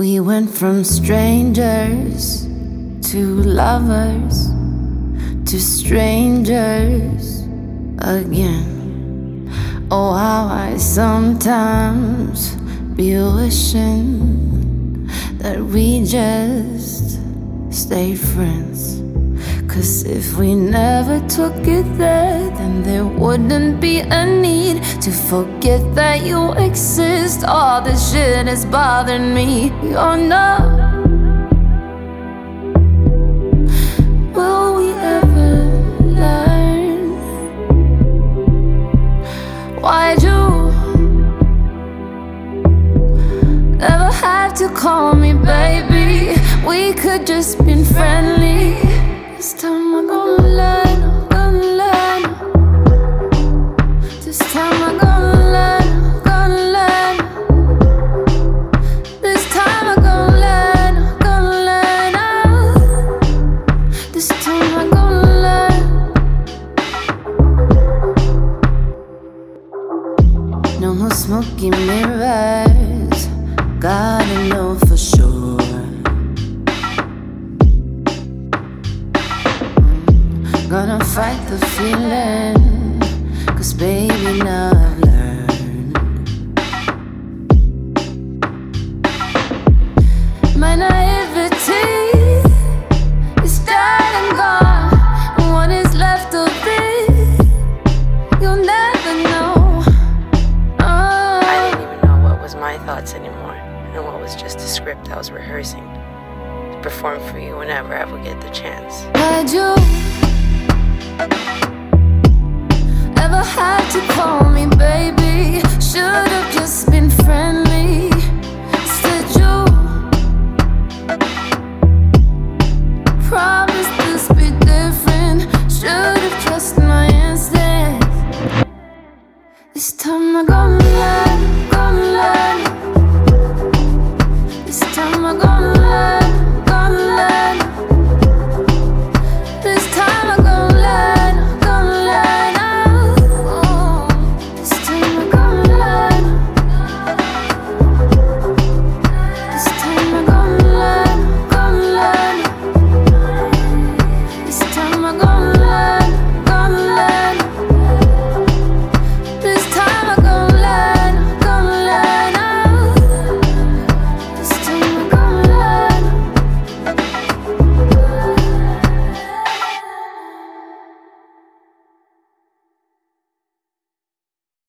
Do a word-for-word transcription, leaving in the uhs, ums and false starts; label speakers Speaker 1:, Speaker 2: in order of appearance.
Speaker 1: We went from strangers to lovers to strangers again. Oh, how I sometimes be wishing that we just stayed friends. 'Cause if we never took it there, then there wouldn't be a need to forget that you exist. All this shit is bothering me. You're not. Will we ever learn? Why'd you never have to call me baby? We could just been friendly. This time I'm gonna learn, I'm gonna learn. This time I'm gonna learn, I'm gonna learn. This time I'm gonna learn, I'm gonna learn. Oh, this time I'm gonna learn. No more smoky mirrors, gotta know for sure. Gonna fight the feeling, 'cause baby now I've learned my naivety is dead and gone, and what is left of it, you'll never know. Oh.
Speaker 2: I didn't even know what was my thoughts anymore, and what was just a script I was rehearsing to perform for you whenever I would get the chance.
Speaker 1: Why'd you ever had to call me baby? Should've